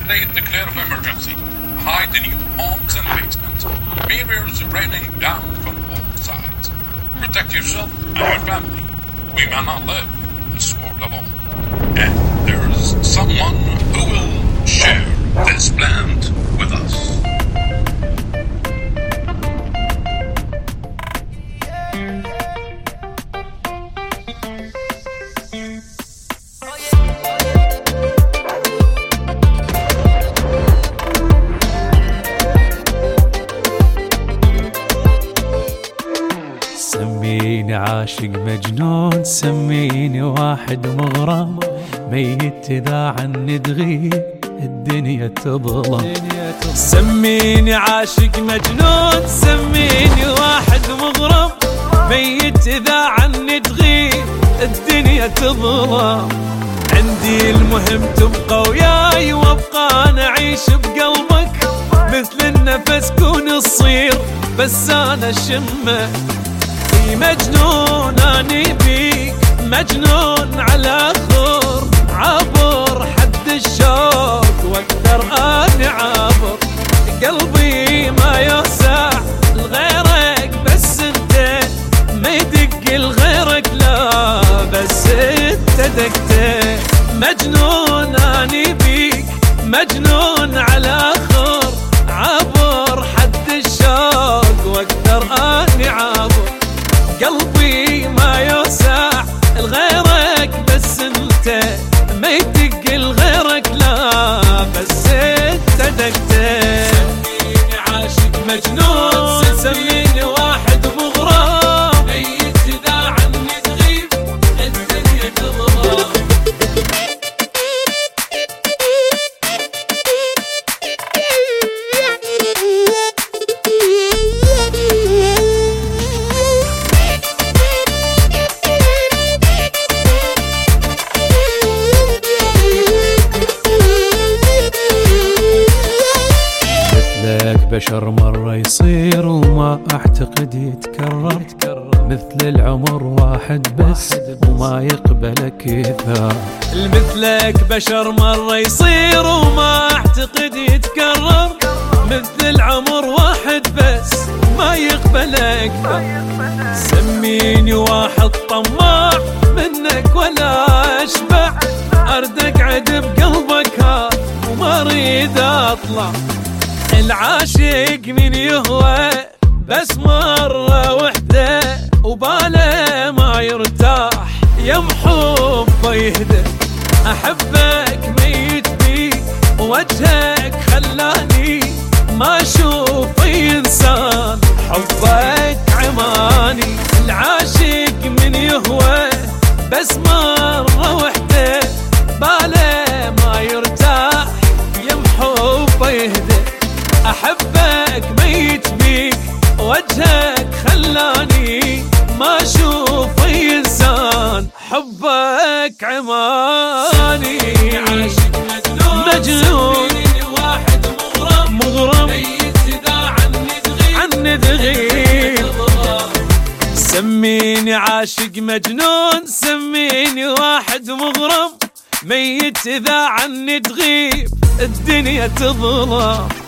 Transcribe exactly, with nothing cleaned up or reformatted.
state declare of emergency. Hide in your homes and basements. Mirrors raining down from all sides. Protect yourself and your family. We may not live in this world alone. And there is someone who will share this land with us. سميني عاشق مجنون، سميني واحد مغرم، ميت إذا عني تغيب الدنيا تظلم. سميني عاشق مجنون، سميني واحد مغرم، ميت إذا عني تغيب الدنيا تظلم. عندي المهم تبقى وياي وابقى أنا أعيش بقلبك، مثل النفس كون الصير بس أنا شمه. مجنون أني بيك، مجنون على خور، عبر حد الشوق واقدر أني عابر. قلبي ما يوسع لغيرك بس انت، ما يدق لغيرك لا بس انت دقته. مجنون أني بيك، مجنون على خور، عبر حد الشوق واقدر أني عابر. قلبي ما يوسع لغيرك بس انت، ما يدق لغيرك لا بس انت دقته. سميني عاشق مجنون، سميني واحد مغرم، ميت اذا عني تغيب الدنيا تظلم. بشر مرة يصير وما أعتقد يتكرر، مثل العمر واحد بس وما يقبلك إثار. مثلك بشر مرة يصير وما أعتقد يتكرر، مثل العمر واحد بس ما يقبلك. سميني واحد طماع منك ولا أشبع، أرد أقعد بقلبك ها وما أريد أطلع. العاشق من يهوى بس مرة وحدة، وباله ما يرتاح يم حبه يهدى. أحبك ميت بيك ووجهك خلاني ما أشوف أي إنسان، حبك عماني. العاشق من يهوى بس مرة وحدة، باله ما يرتاح يم حبه يهدى. أحبك ميت بيك وجهك خلاني ما أشوف أي إنسان، حبك عماني. عاشق مجنون، مجنون واحد مغرم، مغرم ميت إذا عني تغيب، عني تغيب. سميني عاشق مجنون، سميني واحد مغرم، ميت إذا عني تغيب الدنيا تظلم.